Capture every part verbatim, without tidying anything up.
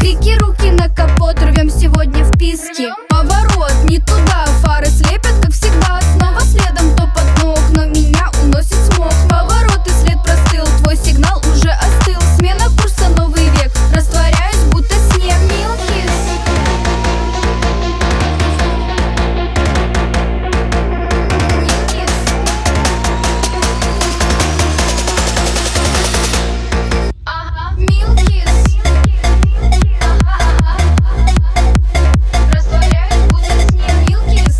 Блики, руки на капот, рвем сегодня вписки. Поворот не туда, фары слепят, как всегда. Снова следом топот ног, но меня уносит смог. Поворот и след простыл, твой сигнал уже остыл. Смена курса, новый век, растворяюсь, будто снег. Милкис. Ага, Милкис. Растворяюсь, будто снег. Милкис.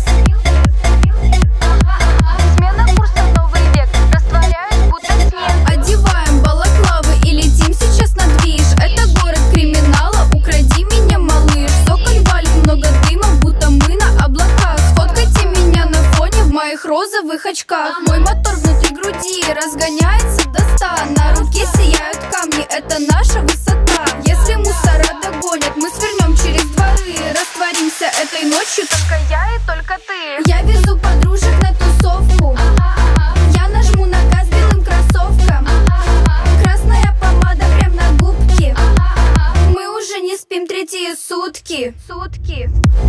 Смена курса, новый век, растворяюсь, будто снег. Одеваем балаклавы и летим сейчас на движ. Это город криминала, укради меня, малыш. Соколь валит, много дыма, будто мы на облаках. Сфоткайте меня на фоне в моих розовых очках. Мой мотор внутри груди разгоняется до ста. На руке сияют камни, это наша высота. Если мусора догонят, мы свернем через дворы. Растворимся этой ночью, только я и только ты. Я везу подружек на тусовку. Я нажму на газ белым кроссовком. Красная помада прям на губки. Мы уже не спим третьи сутки. Сутки.